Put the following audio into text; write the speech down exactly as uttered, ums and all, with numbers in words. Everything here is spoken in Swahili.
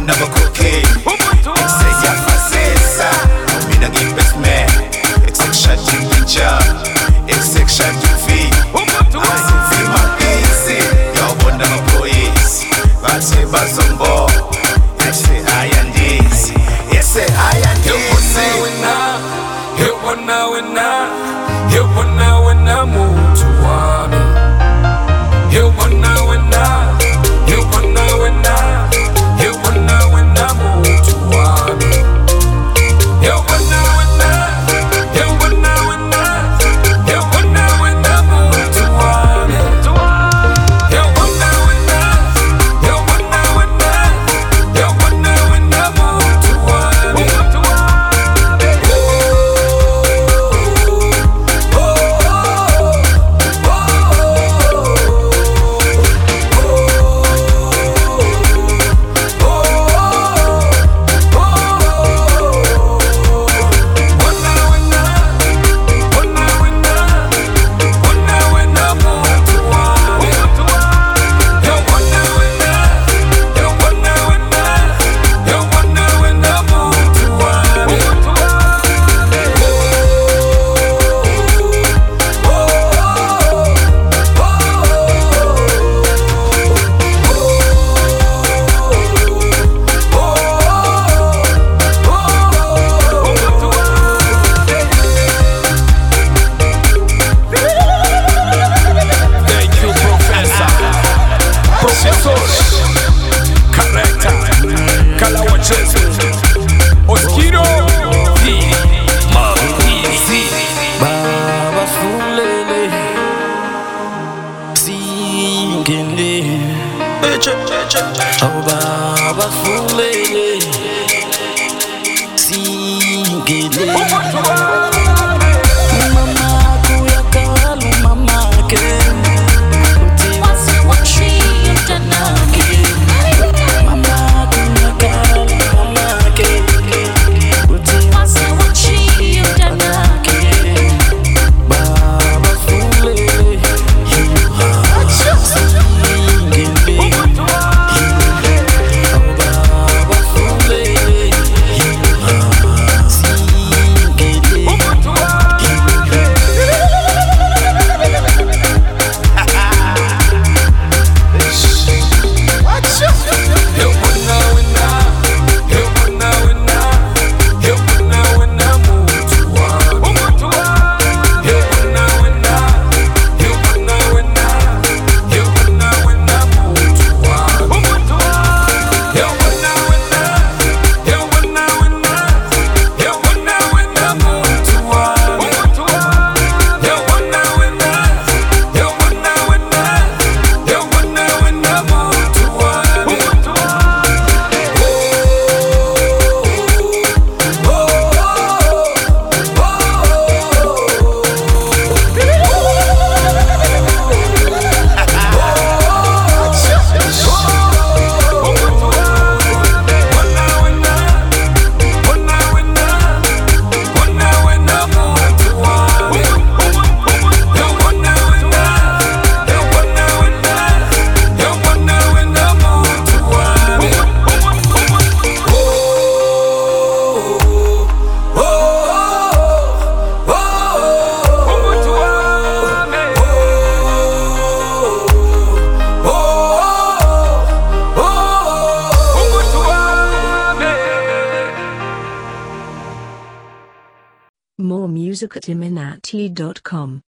nabakoke Exeya fasesa Mina gimbes me Exeksha jinja Exeksha juvi Ayuvi mapisi Yawona mapoyisi Bate bazombo Yese ayandisi Yese ayandisi Yewona wena Yewona wena mutu wami Yewona wena Yewona wena Yewona wena mutu wami Yewona wena Yewona wena Yewona wena mutu wami Yewona wena Yewona wena Yewona wena mutu wami Oh Baba Fulele Singele Mama kuya kalu mama ke Uti wasi wachi utanake Mama kuya kalu mama ke Uti wasi wachi utanake Baba Fulele More music at iminati dot com.